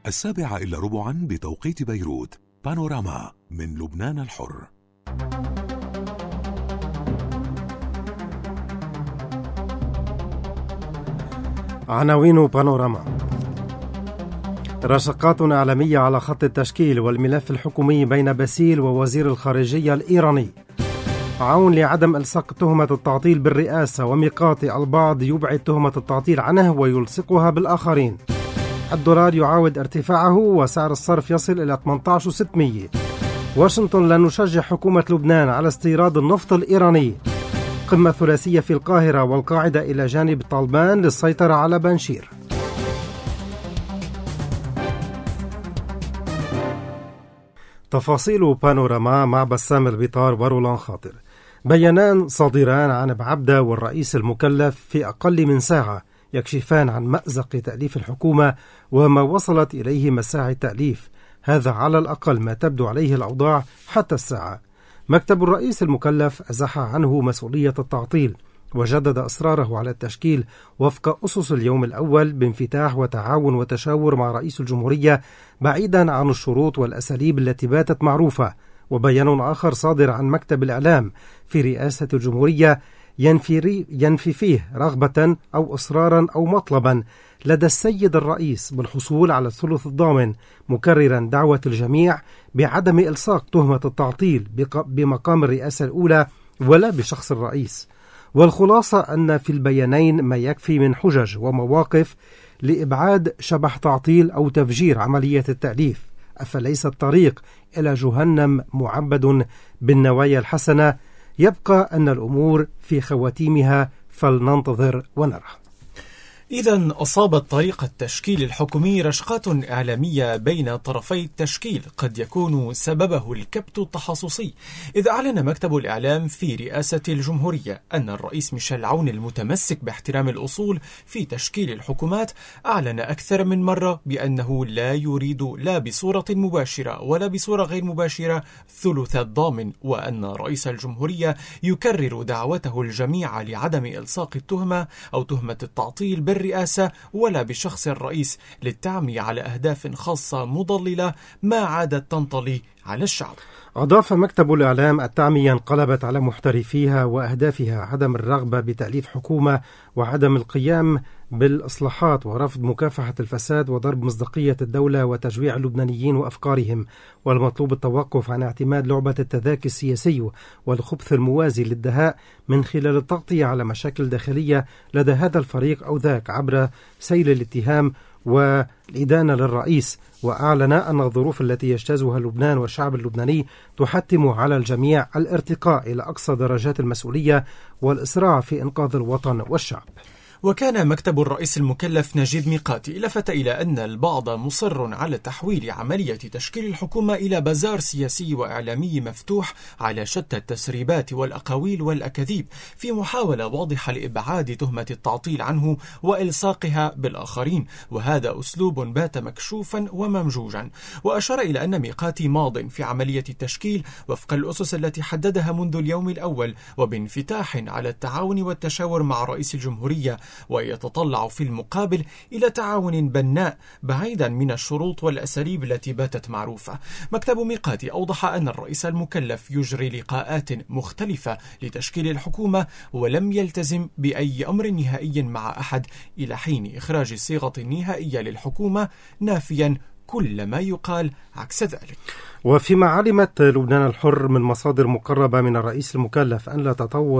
7:15 بتوقيت بيروت. بانوراما من لبنان الحر. عناوين بانوراما. رشقات إعلامية على خط التشكيل والملف الحكومي بين باسيل ووزير الخارجية الإيراني. عون لعدم إلصاق تهمة التعطيل بالرئاسة وميقاتي، البعض يبعد تهمة التعطيل عنه ويلصقها بالآخرين. الدولار يعاود ارتفاعه وسعر الصرف يصل إلى 18,600. واشنطن لا نشجع حكومة لبنان على استيراد النفط الإيراني. قمة ثلاثية في القاهرة والقاعدة إلى جانب طالبان للسيطرة على بنشير. تفاصيل بانوراما مع بسام البطار ورولان خاطر. بيانان صادران عن بعبدة والرئيس المكلف في أقل من ساعة يكشفان عن مأزق تأليف الحكومة وما وصلت إليه مساعي التأليف. هذا على الأقل ما تبدو عليه الأوضاع حتى الساعة. مكتب الرئيس المكلف أزاح عنه مسؤولية التعطيل وجدد إصراره على التشكيل وفق أسس اليوم الأول بانفتاح وتعاون وتشاور مع رئيس الجمهورية بعيدا عن الشروط والأساليب التي باتت معروفة. وبيان آخر صادر عن مكتب الإعلام في رئاسة الجمهورية ينفي فيه رغبة أو إصرارا أو مطلبا لدى السيد الرئيس بالحصول على الثلث الضامن، مكررا دعوة الجميع بعدم إلصاق تهمة التعطيل بمقام الرئاسة الأولى ولا بشخص الرئيس. والخلاصة أن في البيانين ما يكفي من حجج ومواقف لإبعاد شبح تعطيل أو تفجير عملية التأليف. أفليس الطريق إلى جهنم معبد بالنوايا الحسنة؟ يبقى أن الأمور في خواتيمها، فلننتظر ونرى. إذن أصابت طريق التشكيل الحكومي رشقات إعلامية بين طرفي التشكيل قد يكون سببه الكبت التخصصي، إذ أعلن مكتب الإعلام في رئاسة الجمهورية أن الرئيس ميشيل عون المتمسك باحترام الأصول في تشكيل الحكومات أعلن أكثر من مرة بأنه لا يريد لا بصورة مباشرة ولا بصورة غير مباشرة ثلث الضامن، وأن رئيس الجمهورية يكرر دعوته الجميع لعدم إلصاق التهمة أو تهمة التعطيل بالرئاسة ولا بشخص الرئيس للتعمي على أهداف خاصة مضللة ما عادت تنطلي على الشعب. أضاف مكتب الإعلام التعمية انقلبت على محترفيها وأهدافها عدم الرغبة بتأليف حكومة وعدم القيام بالإصلاحات ورفض مكافحة الفساد وضرب مصداقية الدولة وتجويع اللبنانيين وأفكارهم، والمطلوب التوقف عن اعتماد لعبة التذاكي السياسي والخبث الموازي للدهاء من خلال التغطية على مشاكل داخلية لدى هذا الفريق أو ذاك عبر سيل الاتهام والإدانة للرئيس. وأعلن أن الظروف التي يجتازها لبنان والشعب اللبناني تحتم على الجميع الارتقاء إلى أقصى درجات المسؤولية والإسراع في إنقاذ الوطن والشعب. وكان مكتب الرئيس المكلف نجيب ميقاتي لفت إلى أن البعض مصر على تحويل عملية تشكيل الحكومة إلى بازار سياسي وإعلامي مفتوح على شتى التسريبات والأقاويل والأكاذيب في محاولة واضحة لإبعاد تهمة التعطيل عنه وإلصاقها بالآخرين، وهذا أسلوب بات مكشوفا وممجوجا. وأشار إلى أن ميقاتي ماض في عملية التشكيل وفق الأسس التي حددها منذ اليوم الأول وبانفتاح على التعاون والتشاور مع رئيس الجمهورية، ويتطلع في المقابل إلى تعاون بناء بعيدا من الشروط والأساليب التي باتت معروفة. مكتب ميقاتي أوضح أن الرئيس المكلف يجري لقاءات مختلفة لتشكيل الحكومة ولم يلتزم بأي أمر نهائي مع أحد إلى حين إخراج الصيغة النهائية للحكومة، نافيا كل ما يقال عكس ذلك. وفيما علمت لبنان الحر من مصادر مقربة من الرئيس المكلف أن لا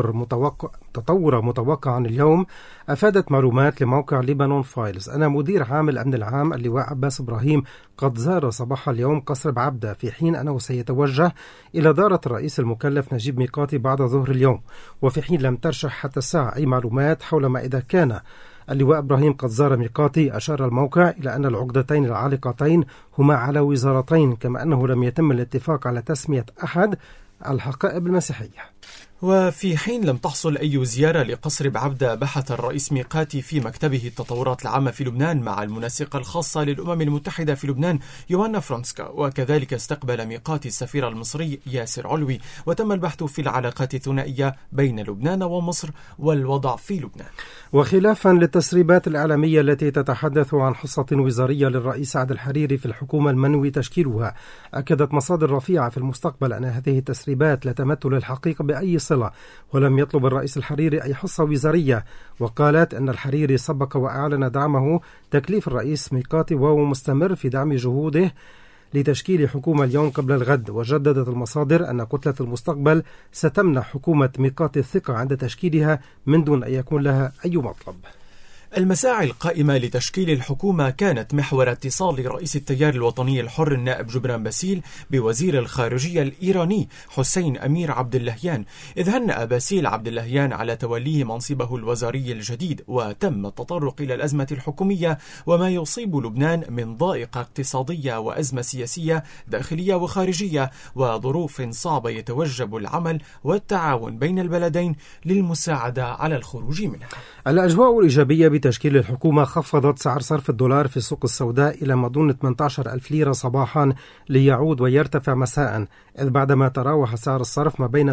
تطور متوقعا اليوم، أفادت معلومات لموقع ليبانون فايلز أن مدير عام الأمن العام اللواء عباس إبراهيم قد زار صباح اليوم قصر بعبدة، في حين أنه سيتوجه إلى دارة الرئيس المكلف نجيب ميقاتي بعد ظهر اليوم، وفي حين لم ترشح حتى الساعة أي معلومات حول ما إذا كان اللواء إبراهيم قد زار ميقاتي. أشار الموقع إلى أن العقدتين العالقتين هما على وزارتين، كما أنه لم يتم الاتفاق على تسمية أحد الحقائب المسيحية. وفي حين لم تحصل أي زيارة لقصر بعبدة، بحث الرئيس ميقاتي في مكتبه التطورات العامة في لبنان مع المنسقة الخاصة للأمم المتحدة في لبنان يوانا فرانسكا، وكذلك استقبل ميقاتي السفير المصري ياسر علوي، وتم البحث في العلاقات الثنائية بين لبنان ومصر والوضع في لبنان. وخلافا للتسريبات الإعلامية التي تتحدث عن حصة وزارية للرئيس سعد الحريري في الحكومة المنوي تشكيلها، أكدت مصادر رفيعة في المستقبل أن هذه التسريبات لا تمت للحقيقة بأي صلة، ولم يطلب الرئيس الحريري أي حصة وزارية. وقالت أن الحريري سبق وأعلن دعمه تكليف الرئيس ميقاتي، وهو مستمر في دعم جهوده لتشكيل حكومة اليوم قبل الغد. وجددت المصادر أن كتلة المستقبل ستمنح حكومة ميقاتي الثقة عند تشكيلها من دون أن يكون لها أي مطلب. المساعي القائمة لتشكيل الحكومة كانت محور اتصال رئيس التيار الوطني الحر النائب جبران باسيل بوزير الخارجية الإيراني حسين أمير عبد اللهيان، إذ هنأ باسيل عبد اللهيان على توليه منصبه الوزاري الجديد، وتم التطرق إلى الأزمة الحكومية وما يصيب لبنان من ضائقة اقتصادية وأزمة سياسية داخلية وخارجية وظروف صعبة يتوجب العمل والتعاون بين البلدين للمساعدة على الخروج منها. الأجواء الإيجابية بتشكيل الحكومة خفضت سعر صرف الدولار في السوق السوداء إلى ما دون 18,000 ليرة صباحا ليعود ويرتفع مساء، إذ بعدما تراوح سعر الصرف ما بين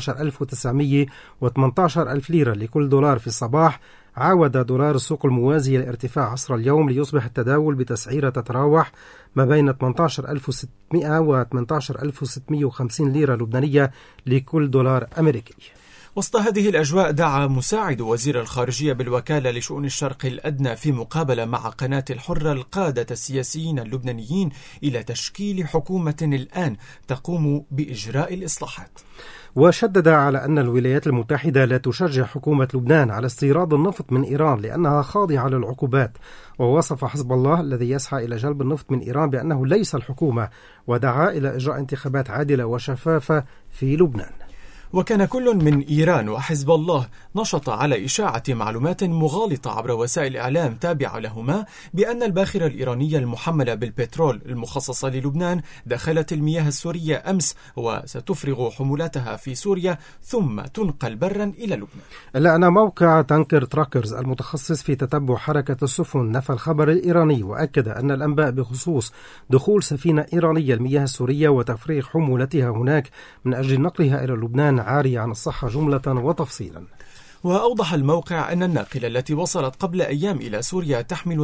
17,900 و 18,000 ليرة لكل دولار في الصباح، عاود دولار السوق الموازي الارتفاع عصر اليوم ليصبح التداول بتسعيرة تتراوح ما بين 18,600 و 18,650 ليرة لبنانية لكل دولار أمريكي. وسط هذه الأجواء دعا مساعد وزير الخارجية بالوكالة لشؤون الشرق الأدنى في مقابلة مع قناة الحرة القادة السياسيين اللبنانيين إلى تشكيل حكومة الآن تقوم بإجراء الإصلاحات. وشدد على أن الولايات المتحدة لا تشجع حكومة لبنان على استيراد النفط من إيران لأنها خاضعة للعقوبات، ووصف حزب الله الذي يسعى إلى جلب النفط من إيران بأنه ليس الحكومة، ودعا إلى إجراء انتخابات عادلة وشفافة في لبنان. وكان كل من إيران وحزب الله نشط على إشاعة معلومات مغالطة عبر وسائل إعلام تابعة لهما بأن الباخرة الإيرانية المحملة بالبترول المخصصة للبنان دخلت المياه السورية أمس وستفرغ حمولاتها في سوريا ثم تنقل برا إلى لبنان. إلا أن موقع تانكر تراكرز المتخصص في تتبع حركة السفن نفى الخبر الإيراني، وأكد أن الأنباء بخصوص دخول سفينة إيرانية المياه السورية وتفريغ حمولتها هناك من أجل نقلها إلى لبنان عارية عن الصحة جملة وتفصيلا. وأوضح الموقع أن الناقلة التي وصلت قبل أيام إلى سوريا تحمل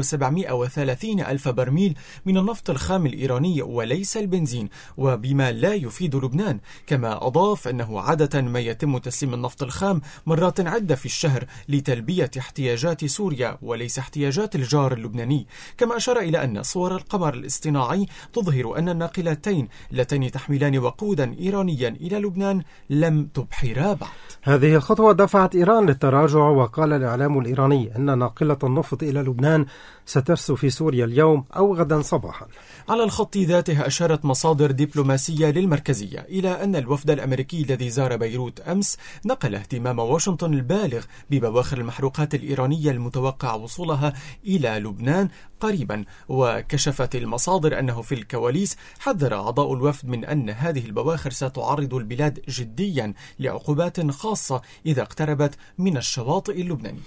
730 ألف برميل من النفط الخام الإيراني وليس البنزين، وبما لا يفيد لبنان. كما أضاف أنه عادة ما يتم تسليم النفط الخام مرات عدة في الشهر لتلبية احتياجات سوريا وليس احتياجات الجار اللبناني. كما أشار إلى أن صور القمر الاصطناعي تظهر أن الناقلتين اللتين تحملان وقودا إيرانيا إلى لبنان لم تبحرا بعد. هذه الخطوة دفعت إيران للتراجع، وقال الإعلام الإيراني أن ناقلة النفط إلى لبنان سترسو في سوريا اليوم أو غدا صباحا. على الخط ذاته أشارت مصادر دبلوماسية للمركزية إلى أن الوفد الأمريكي الذي زار بيروت أمس نقل اهتمام واشنطن البالغ ببواخر المحروقات الإيرانية المتوقع وصولها إلى لبنان قريبا. وكشفت المصادر أنه في الكواليس حذر أعضاء الوفد من أن هذه البواخر ستعرض البلاد جديا لعقوبات خاصة إذا اقتربت من الشواطئ اللبنانية.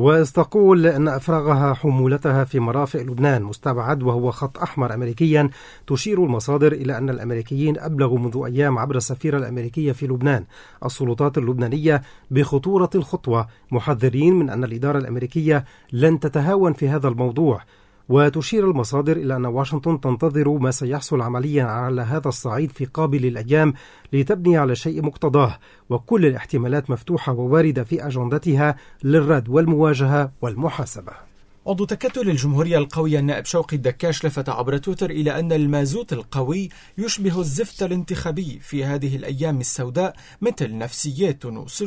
وتقول أن أفراغها حمولتها في مرافق لبنان مستبعد، وهو خط أحمر أمريكيا. تشير المصادر إلى أن الأمريكيين أبلغوا منذ أيام عبر السفيرة الأمريكية في لبنان السلطات اللبنانية بخطورة الخطوة، محذرين من أن الإدارة الأمريكية لن تتهاون في هذا الموضوع. وتشير المصادر إلى أن واشنطن تنتظر ما سيحصل عمليا على هذا الصعيد في قابل الأيام لتبني على شيء مقتضاه، وكل الاحتمالات مفتوحة وواردة في أجندتها للرد والمواجهة والمحاسبة. عضو تكتل الجمهورية القوية النائب شوقي الدكاش لفت عبر تويتر إلى أن المازوت القوي يشبه الزفت الانتخابي في هذه الأيام السوداء، مثل نفسيات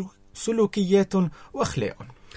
وسلوكيات وأخلاق.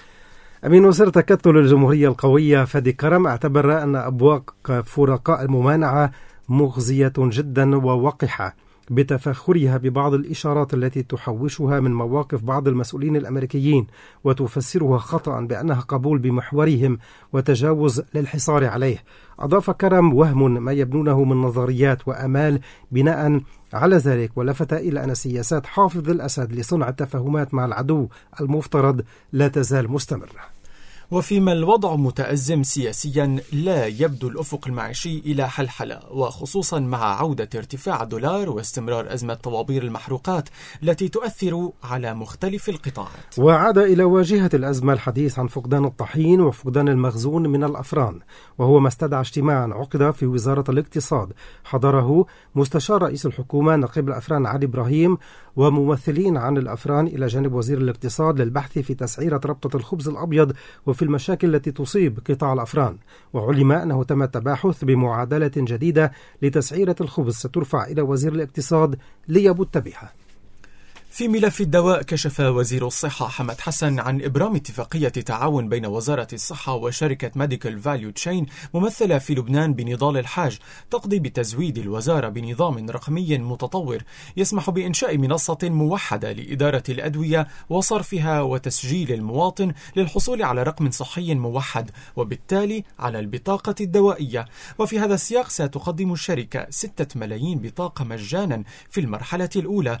أمين وزير تكتل الجمهورية القوية فادي كرم اعتبر أن أبواق فرقاء الممانعة مخزية جدا ووقحة، بتفاخرها ببعض الإشارات التي تحوشها من مواقف بعض المسؤولين الأمريكيين وتفسرها خطأ بأنها قبول بمحورهم وتجاوز للحصار عليه. أضاف كرم: وهم ما يبنونه من نظريات وأمال بناء على ذلك، ولفت إلى أن سياسات حافظ الأسد لصنع التفاهمات مع العدو المفترض لا تزال مستمرة. وفيما الوضع متأزم سياسيا، لا يبدو الأفق المعيشي إلى حلحلة، وخصوصا مع عودة ارتفاع الدولار واستمرار أزمة طوابير المحروقات التي تؤثر على مختلف القطاعات. وعاد إلى واجهة الأزمة الحديث عن فقدان الطحين وفقدان المخزون من الأفران، وهو ما استدعى اجتماعا عقد في وزارة الاقتصاد حضره مستشار رئيس الحكومة نقيب الأفران علي إبراهيم وممثلين عن الأفران إلى جانب وزير الاقتصاد للبحث في تسعيرة ربطة الخبز الأبيض وفي المشاكل التي تصيب قطاع الأفران. وعلم أنه تم التباحث بمعادلة جديدة لتسعيرة الخبز سترفع إلى وزير الاقتصاد ليبت بها. في ملف الدواء، كشف وزير الصحة حمد حسن عن إبرام اتفاقية تعاون بين وزارة الصحة وشركة ميديكال فاليو تشين ممثلة في لبنان بنضال الحاج، تقضي بتزويد الوزارة بنظام رقمي متطور يسمح بإنشاء منصة موحدة لإدارة الأدوية وصرفها وتسجيل المواطن للحصول على رقم صحي موحد وبالتالي على البطاقة الدوائية. وفي هذا السياق ستقدم الشركة 6 ملايين بطاقة مجانا في المرحلة الأولى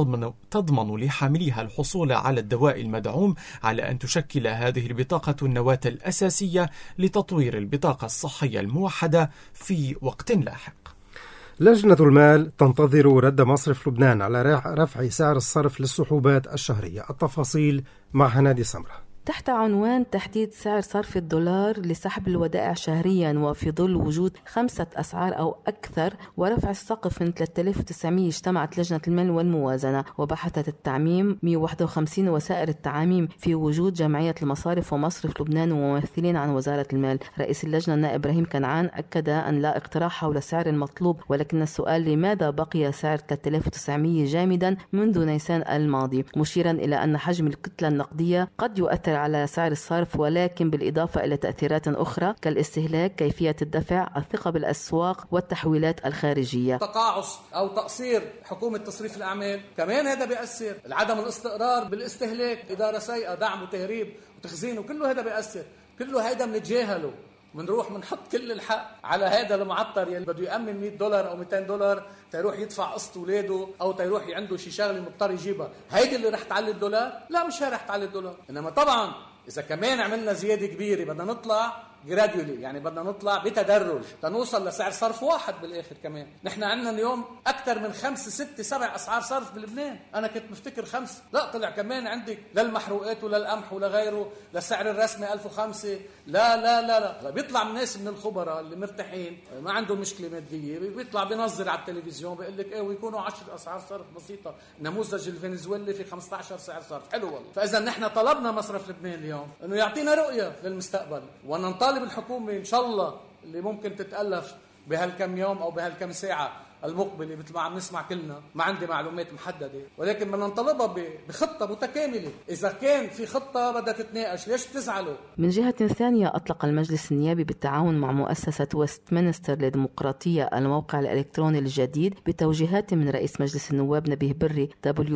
تضمن لحامليها الحصول على الدواء المدعوم، على أن تشكل هذه البطاقة النواة الأساسية لتطوير البطاقة الصحية الموحدة في وقت لاحق. لجنة المال تنتظر رد مصرف لبنان على رفع سعر الصرف للسحوبات الشهرية. التفاصيل مع هنادي سمرة. تحت عنوان تحديد سعر صرف الدولار لسحب الودائع شهريا، وفي ظل وجود 5 أسعار أو أكثر ورفع السقف من 3900، اجتمعت لجنة المال والموازنة وبحثت التعميم 151 وسائر التعاميم في وجود جمعية المصارف ومصرف لبنان وممثلين عن وزارة المال. رئيس اللجنة النائب إبراهيم كنعان أكد أن لا اقتراح حول السعر المطلوب، ولكن السؤال لماذا بقي سعر 3900 جامدا منذ نيسان الماضي، مشيرا إلى أن حجم الكتلة النقدية قد يؤثر على سعر الصرف، ولكن بالإضافة إلى تأثيرات أخرى كالاستهلاك، كيفية الدفع، الثقة بالأسواق والتحويلات الخارجية. تقاعس أو تقصير حكومة تصريف الأعمال كمان هذا بيأثر، العدم الاستقرار بالاستهلاك، إدارة سيئة، دعم وتهريب وتخزين، وكله هذا بيأثر. كله هذا بنتجاهله، بنروح بنحط كل الحق على هذا المعطر يلي بده يأمن $100 أو $200 تيروح يدفع قسط ولاده أو تيروح عنده شي شغله مضطر يجيبها. هيدي اللي رح تعلي الدولار؟ لا، مش هي رح تعلي الدولار. إنما طبعا إذا كمان عملنا زيادة كبيرة بدنا نطلع جراديولي، يعني بدنا نطلع بتدرج تنوصل لسعر صرف واحد بالاخر. كمان نحن عندنا اليوم اكثر من 5 6 7 اسعار صرف بلبنان. انا كنت مفتكر 5، لا طلع كمان عندك للمحروقات وللقمح ولغيره للسعر الرسمي 1005. لا لا لا لا، بيطلع من ناس من الخبراء اللي مرتاحين ما عندهم مشكله ماديه، بيطلع بينظر على التلفزيون بيقول لك ويكونوا 10 اسعار صرف بسيطه، نموذج الفنزويلي في 15 سعر صرف. حلو والله. فاذا نحن طلبنا مصرف لبنان اليوم انه يعطينا رؤيه للمستقبل، وننطالب الحكومة إن شاء الله اللي ممكن تتألف بهالكم يوم أو بهالكم ساعة المقبلة، مثل ما عم نسمع كلنا، ما عندي معلومات محددة، ولكن بدنا نطلبها بخطة متكاملة. إذا كان في خطة بدها تتناقش، ليش تزعلوا؟ من جهة ثانية، أطلق المجلس النيابي بالتعاون مع مؤسسة ويستمنستر للديمقراطية الموقع الإلكتروني الجديد بتوجيهات من رئيس مجلس النواب نبيه بري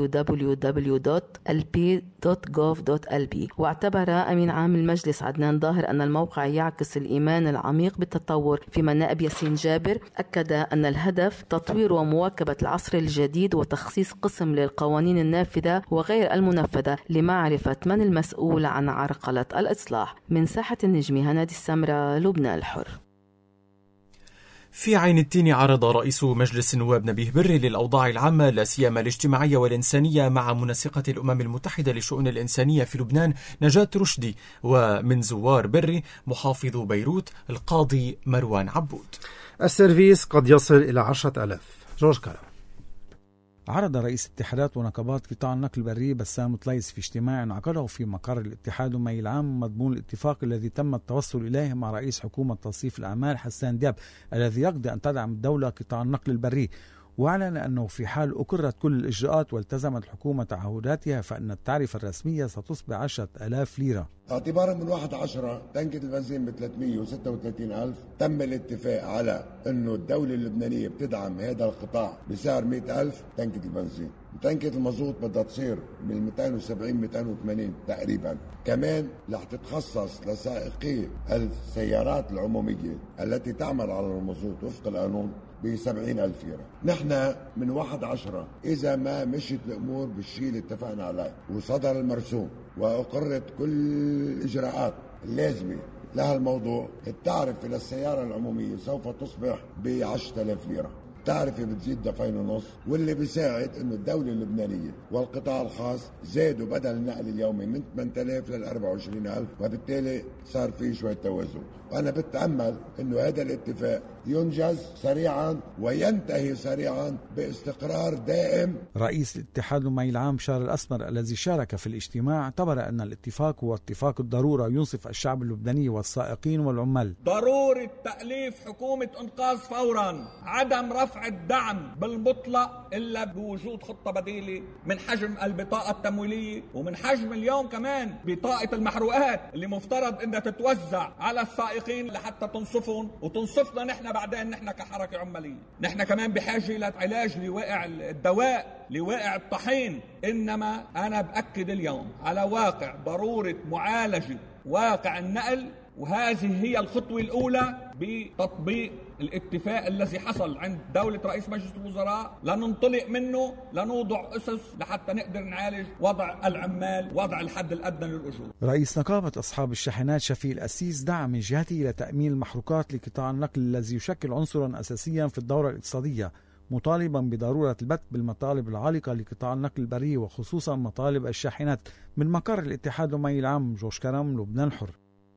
www.lp.gov.lb. واعتبر أمين عام المجلس عدنان ظاهر أن الموقع يعكس الإيمان العميق بالتطور، فيما النائب ياسين جابر أكد أن الهدف تطوير ومواكبة العصر الجديد وتخصيص قسم للقوانين النافذة وغير المنفذة لمعرفة من المسؤول عن عرقلة الإصلاح. من ساحة النجمي، هنادي السمرة، لبنان الحر. في عين التين، عرض رئيس مجلس النواب نبيه بري للأوضاع العامة لا سيما الاجتماعية والإنسانية مع منسقة الأمم المتحدة للشؤون الإنسانية في لبنان نجاة رشدي، ومن زوار بري محافظ بيروت القاضي مروان عبود. السيرفيس قد يصل إلى 10,000. جورج كرم. عرض رئيس اتحادات ونقابات قطاع النقل البري بسام طليس في اجتماع عقده في مقر الاتحاد مي العام مضمون الاتفاق الذي تم التوصل إليه مع رئيس حكومة توصيف الأعمال حسان دياب، الذي يقضي أن تدعم الدولة قطاع النقل البري. وأعلن أنه في حال أقرت كل الإجراءات والتزمت الحكومة تعهداتها فإن التعرفة الرسمية ستصبح 10,000 ليرة. اعتبارا من 1/10 تنكة البنزين ب 336,000. تم الاتفاق على أنه الدولة اللبنانية بتدعم هذا القطاع بسعر 100,000 تنكة البنزين. تنكة المازوت بدها تصير من 270-280 تقريبا. كمان رح تتخصص لسائقي السيارات العمومية التي تعمل على المازوت وفق القانون ب70,000 ليرة. نحن من 1/10 إذا ما مشيت الأمور بالشيء اللي اتفقنا عليه وصدر المرسوم وأقرت كل الإجراءات اللازمة لها الموضوع، التعرفة للسيارة العمومية سوف تصبح ب10,000 ليرة. التعرفة بتزيد دفعين ونص، واللي بيساعد انه الدولة اللبنانية والقطاع الخاص زادوا بدل النقل اليومي من 8,000 ل 24,000، وبالتالي صار في شوية توازن. وأنا بتأمل انه هذا الاتفاق ينجز سريعا وينتهي سريعا باستقرار دائم. رئيس الاتحاد المي العام بشار الأسمر الذي شارك في الاجتماع اعتبر أن الاتفاق هو اتفاق الضرورة ينصف الشعب اللبناني والسائقين والعمال. ضرورة تأليف حكومة إنقاذ فورا، عدم رفع الدعم بالمطلق إلا بوجود خطة بديلة من حجم البطاقة التمويلية ومن حجم اليوم كمان بطاقة المحروقات اللي مفترض إنها تتوزع على السائقين لحتى تنصفهم وتنصفنا نحن بعدين نحن كحركة عمالية. نحن كمان بحاجة لعلاج لواقع الدواء، لواقع الطحين. إنما أنا بأكد اليوم على واقع ضرورة معالجة واقع النقل، وهذه هي الخطوة الأولى بتطبيق الاتفاق الذي حصل عند دولة رئيس مجلس الوزراء، لننطلق منه لنوضع أسس لحتى نقدر نعالج وضع العمال، وضع الحد الأدنى للأجور. رئيس نقابة أصحاب الشاحنات شفيق الأسيس دعا من جهته إلى تأمين المحروقات لقطاع النقل الذي يشكل عنصرا أساسيا في الدورة الاقتصادية، مطالبا بضرورة البت بالمطالب العالقة لقطاع النقل البري وخصوصا مطالب الشاحنات. من مقر الاتحاد المي العام، جوش كرم، لبنان الحر.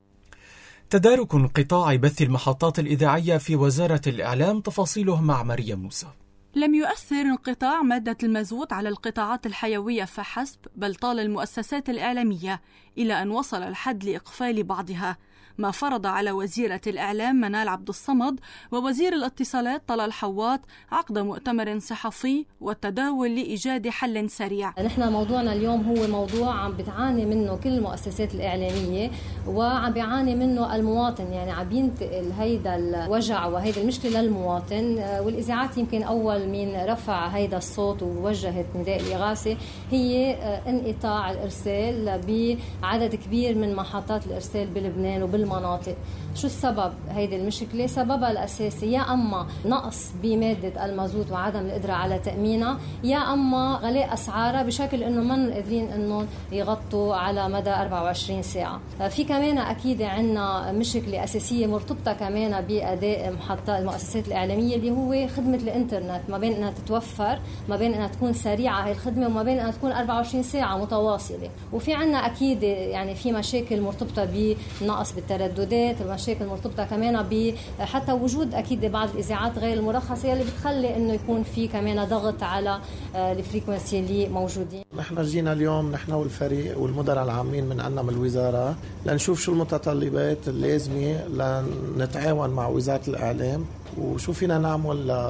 تدارك انقطاع بث المحطات الإذاعية في وزارة الإعلام، تفاصيله مع مريم موسى. لم يؤثر انقطاع مادة المازوت على القطاعات الحيوية فحسب، بل طال المؤسسات الإعلامية إلى أن وصل الحد لإقفال بعضها، ما فرض على وزيرة الإعلام منال عبد الصمد ووزير الاتصالات طلال حواط عقد مؤتمر صحفي والتداول لإيجاد حل سريع. نحن موضوعنا اليوم هو موضوع عم بتعاني منه كل المؤسسات الإعلامية وعم بيعاني منه المواطن، يعني عم ينتقل هيدا الوجع وهيدا المشكلة للمواطن، والإذاعات يمكن أول من رفع هيدا الصوت ووجهت نداء الإغاثة هي انقطاع الإرسال بعدد كبير من محطات الإرسال بلبنان وبالمناطق. شو السبب هيدي المشكلة؟ سببها الأساسي يا أما نقص بمادة المازوت وعدم القدرة على تأمينها، يا أما غلاء أسعارها بشكل أنه ما قادرين أنه يغطوا على مدى 24 ساعة. في كمان أكيد عنا مشكلة أساسية مرتبطة كمان بأداء محطات المؤسسات الإعلامية اللي هو خدمة الإنترنت، ما بين أنها تتوفر، ما بين أنها تكون سريعة هاي الخدمة، وما بين أنها تكون 24 ساعة متواصلة. وفي عنا أكيد يعني في مشاكل مرتبطة بنقص بالترددات، مشاكل مرتبطة كمان بحتى وجود أكيد بعض الإذاعات غير المرخصة اللي بتخلي إنه يكون في كمان ضغط على الفريكونسي اللي موجودين. نحن جينا اليوم نحن والفريق والمدراء العامين من عنا من الوزارة لنشوف شو المتطلبات اللازمة لنتعاون مع وزارة الإعلام وشو فينا نعمل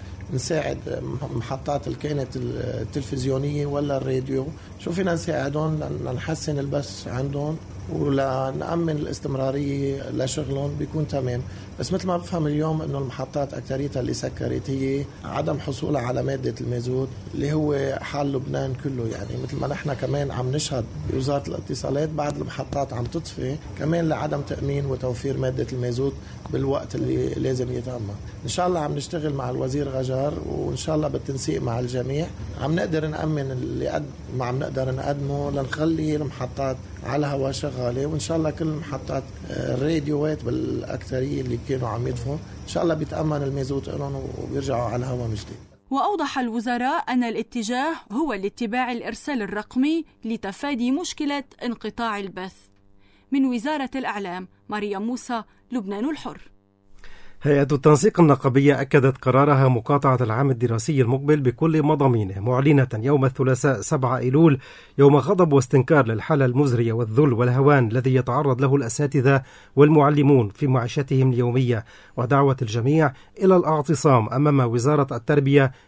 نساعد محطات اللي كانت التلفزيونية ولا الراديو، شو فينا نساعدهم لنحسن البث عندهم ولنأمن الاستمرارية لشغلهم بيكون تمام. بس مثل ما بفهم اليوم انه المحطات اكتريتها اللي سكرت هي عدم حصولها على مادة المازوت اللي هو حال لبنان كله، يعني مثل ما نحن كمان عم نشهد بوزارة الاتصالات بعض المحطات عم تطفي كمان لعدم تأمين وتوفير مادة المازوت بالوقت اللي لازم يتم. ان شاء الله عم نشتغل مع الوزير غجار وان شاء الله بالتنسيق مع الجميع عم نقدر نأمن اللي قد ما عم نقدر نقدمه لنخلي المحطات على هوا شغالة، وإن شاء الله كل محطات الراديوات بالأكثرية اللي كانوا عم يدفعوا إن شاء الله بيتأمن المازوت لهم وبيرجعوا على هوا من جديد. وأوضح الوزراء أن الاتجاه هو لاتباع الإرسال الرقمي لتفادي مشكلة انقطاع البث. من وزارة الإعلام، مريم موسى، لبنان الحر. هيئة التنسيق النقابية أكدت قرارها مقاطعة العام الدراسي المقبل بكل مضامينه، معلنة يوم الثلاثاء 7 أيلول يوم غضب واستنكار للحالة المزرية والذل والهوان الذي يتعرض له الأساتذة والمعلمون في معيشتهم اليومية، ودعوة الجميع إلى الاعتصام أمام وزارة التربية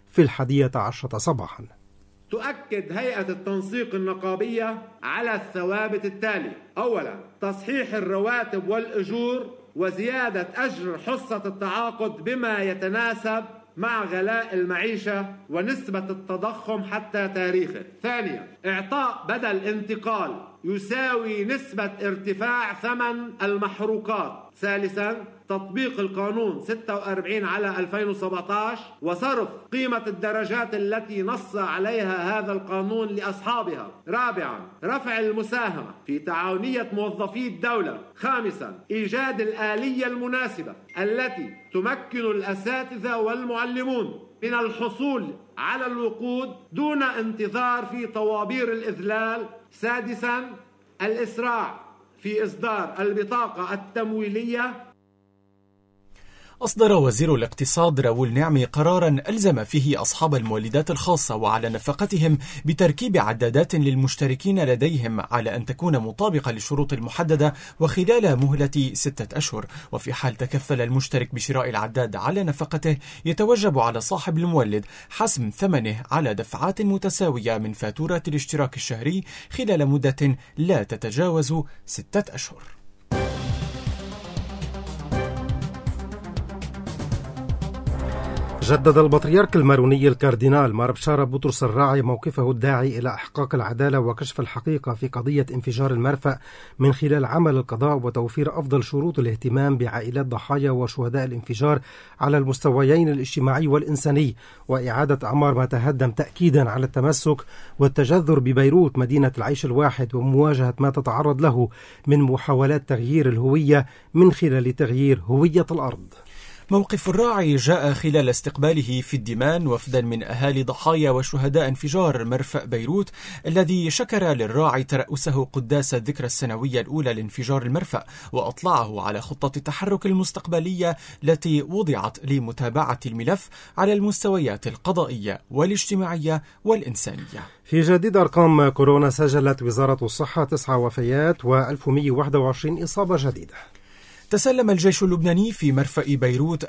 في 11 صباحا. تؤكد هيئة التنسيق النقابية على الثوابت التالية: أولا، تصحيح الرواتب والأجور وزيادة أجر حصة التعاقد بما يتناسب مع غلاء المعيشة ونسبة التضخم حتى تاريخه. ثانيا، إعطاء بدل انتقال يساوي نسبة ارتفاع ثمن المحروقات. ثالثا، تطبيق القانون 46 على 2017 وصرف قيمة الدرجات التي نص عليها هذا القانون لأصحابها. رابعا، رفع المساهمة في تعاونية موظفي الدولة. خامسا، إيجاد الآلية المناسبة التي تمكن الأساتذة والمعلمون من الحصول على الوقود دون انتظار في طوابير الإذلال. سادسا، الإسراع في إصدار البطاقة التمويلية. أصدر وزير الاقتصاد راؤول نعمي قراراً ألزم فيه أصحاب المولدات الخاصة وعلى نفقتهم بتركيب عدادات للمشتركين لديهم على أن تكون مطابقة للشروط المحددة وخلال مهلة 6 أشهر. وفي حال تكفل المشترك بشراء العداد على نفقته يتوجب على صاحب المولد حسم ثمنه على دفعات متساوية من فاتورة الاشتراك الشهري خلال مدة لا تتجاوز 6 أشهر. جدد البطريرك الماروني الكاردينال مار بشارة بطرس الراعي موقفه الداعي إلى إحقاق العدالة وكشف الحقيقة في قضية انفجار المرفأ من خلال عمل القضاء وتوفير أفضل شروط الاهتمام بعائلات ضحايا وشهداء الانفجار على المستويين الاجتماعي والإنساني وإعادة أعمار ما تهدم، تأكيدا على التمسك والتجذر ببيروت مدينة العيش الواحد ومواجهة ما تتعرض له من محاولات تغيير الهوية من خلال تغيير هوية الأرض. موقف الراعي جاء خلال استقباله في الدمام وفدا من أهالي ضحايا وشهداء انفجار مرفأ بيروت الذي شكر للراعي ترأسه قداس الذكرى السنوية الأولى لانفجار المرفأ وأطلعه على خطة التحرك المستقبلية التي وضعت لمتابعة الملف على المستويات القضائية والاجتماعية والإنسانية. في جديد أرقام كورونا، سجلت وزارة الصحة 9 وفيات و1121 إصابة جديدة. تسلم الجيش اللبناني في مرفأ بيروت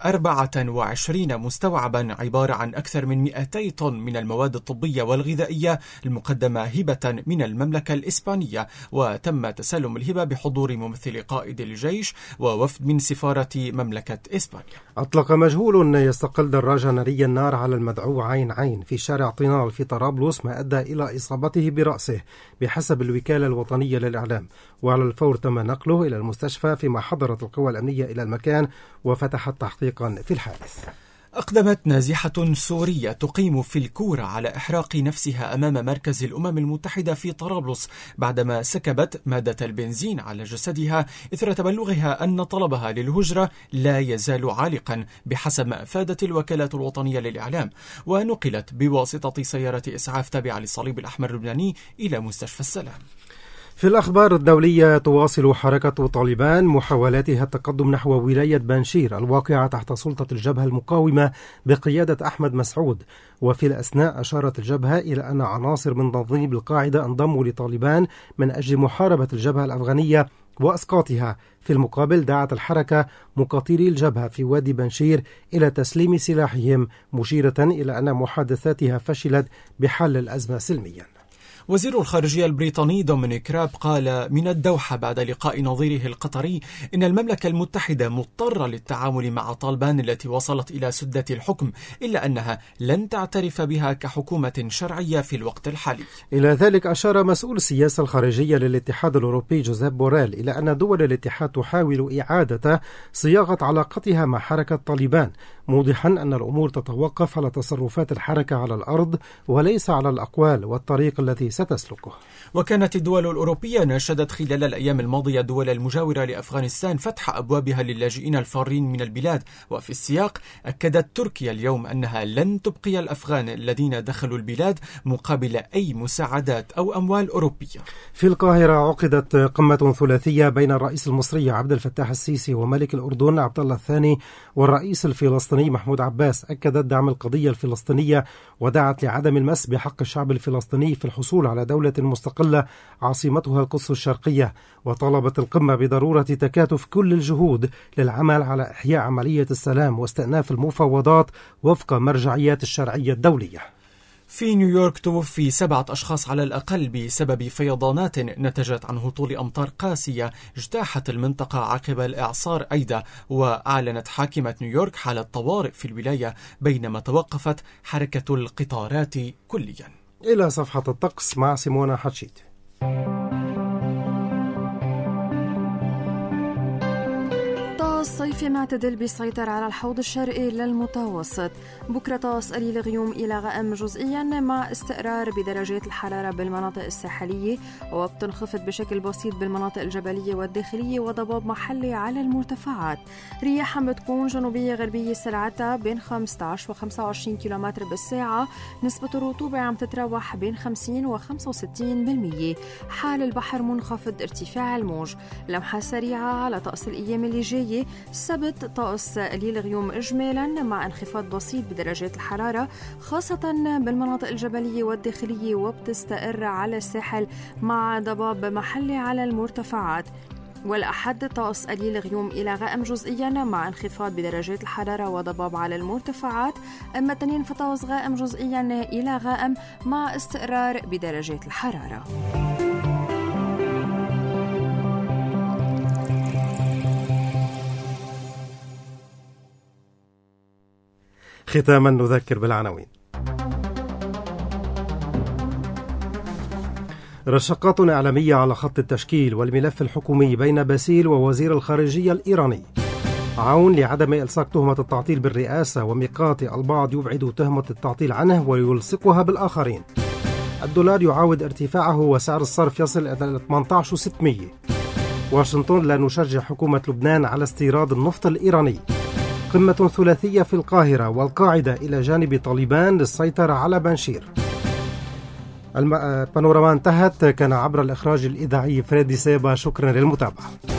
24 مستوعبا عبارة عن أكثر من 200 طن من المواد الطبية والغذائية المقدمة هبة من المملكة الإسبانية، وتم تسلم الهبة بحضور ممثل قائد الجيش ووفد من سفارة مملكة إسبانيا. أطلق مجهول يستقل دراجة نارية النار على المدعو عين في شارع طينال في طرابلس ما أدى إلى إصابته برأسه بحسب الوكالة الوطنية للإعلام، وعلى الفور تم نقله إلى المستشفى فيما حضرت القوى الأمنية إلى المكان وفتحت تحقيقا في الحادث. أقدمت نازحة سورية تقيم في الكورة على إحراق نفسها أمام مركز الأمم المتحدة في طرابلس بعدما سكبت مادة البنزين على جسدها إثر تبلغها أن طلبها للهجرة لا يزال عالقا بحسب ما أفادت الوكالة الوطنية للإعلام، ونقلت بواسطة سيارة إسعاف تابعة للصليب الأحمر اللبناني إلى مستشفى السلام. في الأخبار الدولية، تواصل حركة طالبان محاولاتها التقدم نحو ولاية بنشير الواقعة تحت سلطة الجبهة المقاومة بقيادة أحمد مسعود، وفي الأثناء أشارت الجبهة إلى أن عناصر من تنظيم القاعدة انضموا لطالبان من أجل محاربة الجبهة الأفغانية وأسقاطها. في المقابل دعت الحركة مقاتلي الجبهة في وادي بنشير إلى تسليم سلاحهم، مشيرة إلى أن محادثاتها فشلت بحل الأزمة سلميا. وزير الخارجية البريطاني دومينيك راب قال من الدوحة بعد لقاء نظيره القطري إن المملكة المتحدة مضطرة للتعامل مع طالبان التي وصلت إلى سدة الحكم، إلا أنها لن تعترف بها كحكومة شرعية في الوقت الحالي. إلى ذلك أشار مسؤول السياسة الخارجية للاتحاد الأوروبي جوزيف بوريل إلى أن دول الاتحاد تحاول إعادة صياغة علاقتها مع حركة طالبان، موضحا أن الأمور تتوقف على تصرفات الحركة على الأرض وليس على الأقوال والطريق التي ستسلكه. وكانت الدول الأوروبية ناشدت خلال الأيام الماضية الدول المجاورة لأفغانستان فتح أبوابها للاجئين الفارين من البلاد، وفي السياق أكدت تركيا اليوم أنها لن تبقي الأفغان الذين دخلوا البلاد مقابل أي مساعدات أو أموال أوروبية. في القاهرة عقدت قمة ثلاثية بين الرئيس المصري عبد الفتاح السيسي وملك الأردن عبد الله الثاني والرئيس الفلسطيني محمود عباس. أكدت دعم القضية الفلسطينية ودعت لعدم المس بحق الشعب الفلسطيني في الحصول على دولة مستقلة عاصمتها القدس الشرقية، وطالبت القمة بضرورة تكاتف كل الجهود للعمل على إحياء عملية السلام واستئناف المفاوضات وفق مرجعيات الشرعية الدولية. في نيويورك توفي 7 أشخاص على الأقل بسبب فيضانات نتجت عن هطول أمطار قاسية اجتاحت المنطقة عقب الإعصار أيدا، وأعلنت حاكمة نيويورك حالة طوارئ في الولاية بينما توقفت حركة القطارات كليا. إلى صفحة الطقس مع سيمونا حتشيت. صيفي معتدل بيسيطر على الحوض الشرقي للمتوسط. بكرة طقس قليل غيوم إلى غائم جزئيا مع استقرار بدرجات الحرارة بالمناطق الساحلية، وبتنخفض بشكل بسيط بالمناطق الجبلية والداخلية وضباب محلي على المرتفعات. رياح عم بتكون جنوبية غربية سرعتها بين 15 و 25 كيلومتر بالساعة. نسبة الرطوبة عم تتراوح بين 50 و 65%. حال البحر منخفض ارتفاع الموج. لمحة سريعة على طقس الأيام اللي جاية. السبت طقس قليل غيوم إجمالا مع انخفاض بسيط بدرجات الحرارة خاصة بالمناطق الجبلية والداخلية، وبتستقر على الساحل مع ضباب محلي على المرتفعات. والأحد طقس قليل غيوم إلى غائم جزئيا مع انخفاض بدرجات الحرارة وضباب على المرتفعات. أما التنين فطقس غائم جزئيا إلى غائم مع استقرار بدرجات الحرارة. ختاما نذكر بالعناوين. رشقات إعلامية على خط التشكيل والملف الحكومي بين باسيل ووزير الخارجية الإيراني. عون لعدم إلصاق تهمة التعطيل بالرئاسة، وميقاتي البعض يبعد تهمة التعطيل عنه ويلصقها بالآخرين. الدولار يعاود ارتفاعه وسعر الصرف يصل إلى 18,600. واشنطن لا نشجع حكومة لبنان على استيراد النفط الإيراني. قمة ثلاثية في القاهرة والقاعدة إلى جانب طالبان للسيطرة على بنشير. البانوراما انتهت. كان عبر الإخراج الإذاعي فريدي سيبا. شكرا للمتابعة.